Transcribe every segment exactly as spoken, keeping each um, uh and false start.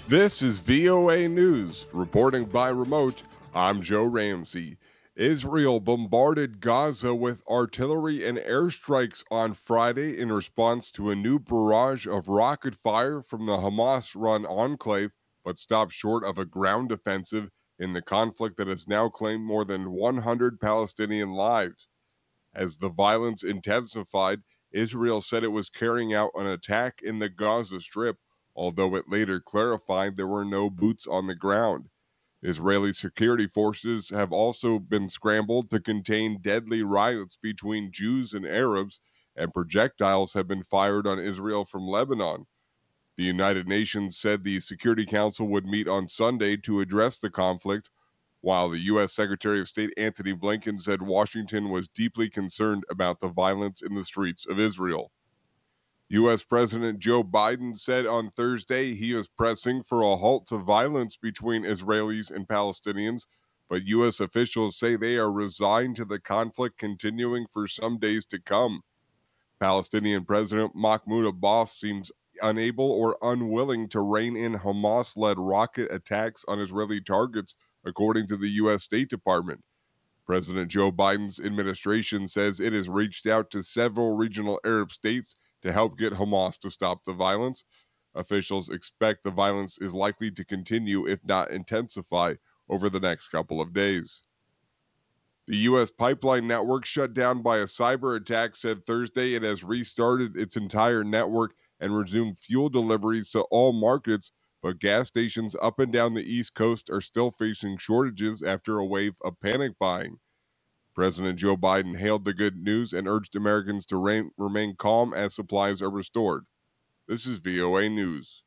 This is V O A News. Reporting by remote, I'm Joe Ramsey. Israel bombarded Gaza with artillery and airstrikes on Friday in response to a new barrage of rocket fire from the Hamas-run enclave, but stopped short of a ground offensive in the conflict that has now claimed more than one hundred Palestinian lives. As the violence intensified, Israel said it was carrying out an attack in the Gaza Strip, although it later clarified there were no boots on the ground. Israeli security forces have also been scrambled to contain deadly riots between Jews and Arabs, and projectiles have been fired on Israel from Lebanon. The United Nations said the Security Council would meet on Sunday to address the conflict, while the U S Secretary of State Antony Blinken said Washington was deeply concerned about the violence in the streets of Israel. U S President Joe Biden said on Thursday he is pressing for a halt to violence between Israelis and Palestinians, but U S officials say they are resigned to the conflict continuing for some days to come. Palestinian President Mahmoud Abbas seems unable or unwilling to rein in Hamas-led rocket attacks on Israeli targets, according to the U S State Department. President Joe Biden's administration says it has reached out to several regional Arab states to help get Hamas to stop the violence. Officials expect the violence is likely to continue, if not intensify, over the next couple of days. The U S pipeline network shut down by a cyber attack said Thursday it has restarted its entire network and resumed fuel deliveries to all markets, but gas stations up and down the East Coast are still facing shortages after a wave of panic buying. President Joe Biden hailed the good news and urged Americans to rein, remain calm as supplies are restored. This is V O A News.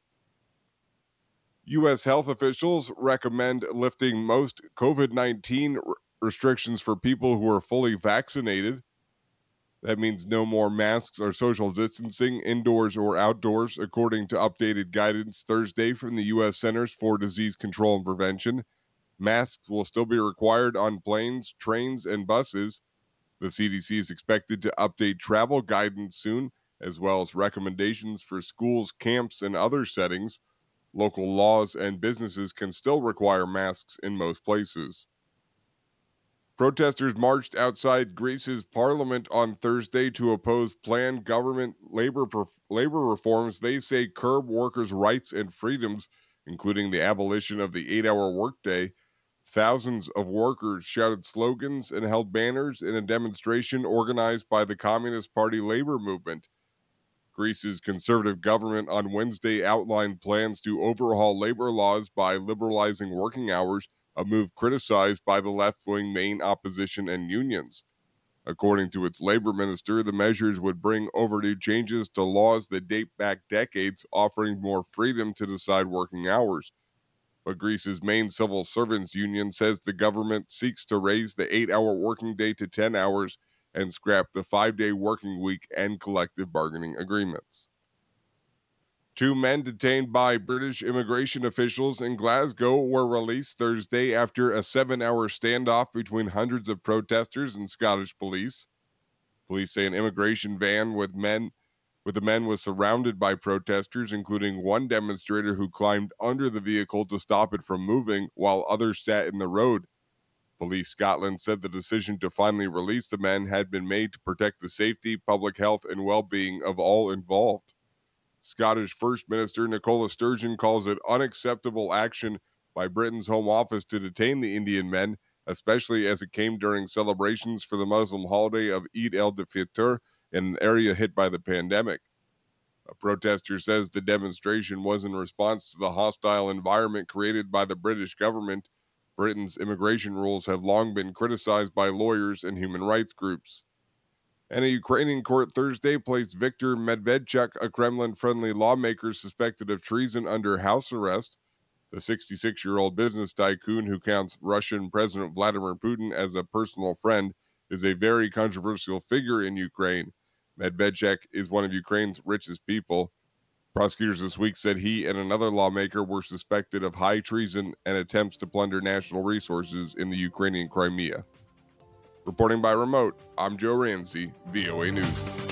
U S health officials recommend lifting most COVID nineteen r- restrictions for people who are fully vaccinated. That means no more masks or social distancing indoors or outdoors, according to updated guidance Thursday from the U S Centers for Disease Control and Prevention. Masks will still be required on planes, trains, and buses. The C D C is expected to update travel guidance soon, as well as recommendations for schools, camps, and other settings. Local laws and businesses can still require masks in most places. Protesters marched outside Greece's parliament on Thursday to oppose planned government labor labor reforms they say curb workers' rights and freedoms, including the abolition of the eight-hour workday. Thousands of workers shouted slogans and held banners in a demonstration organized by the Communist Party labor movement. Greece's conservative government on Wednesday outlined plans to overhaul labor laws by liberalizing working hours, a move criticized by the left-wing main opposition and unions. According to its labor minister, the measures would bring overdue changes to laws that date back decades, offering more freedom to decide working hours. But Greece's main civil servants union says the government seeks to raise the eight-hour working day to ten hours and scrap the five-day working week and collective bargaining agreements. Two men detained by British immigration officials in Glasgow were released Thursday after a seven-hour standoff between hundreds of protesters and Scottish police. Police say an immigration van with men with the men was surrounded by protesters, including one demonstrator who climbed under the vehicle to stop it from moving, while others sat in the road. Police Scotland said the decision to finally release the men had been made to protect the safety, public health, and well-being of all involved. Scottish First Minister Nicola Sturgeon calls it unacceptable action by Britain's Home Office to detain the Indian men, especially as it came during celebrations for the Muslim holiday of Eid al-Fitr in an area hit by the pandemic. A protester says the demonstration was in response to the hostile environment created by the British government. Britain's immigration rules have long been criticized by lawyers and human rights groups. And a Ukrainian court Thursday placed Viktor Medvedchuk, a Kremlin-friendly lawmaker suspected of treason, under house arrest. The sixty-six-year-old business tycoon, who counts Russian President Vladimir Putin as a personal friend, is a very controversial figure in Ukraine. Medvedchuk is one of Ukraine's richest people. Prosecutors this week said he and another lawmaker were suspected of high treason and attempts to plunder national resources in the Ukrainian Crimea. Reporting by remote, I'm Joe Ramsey, V O A News.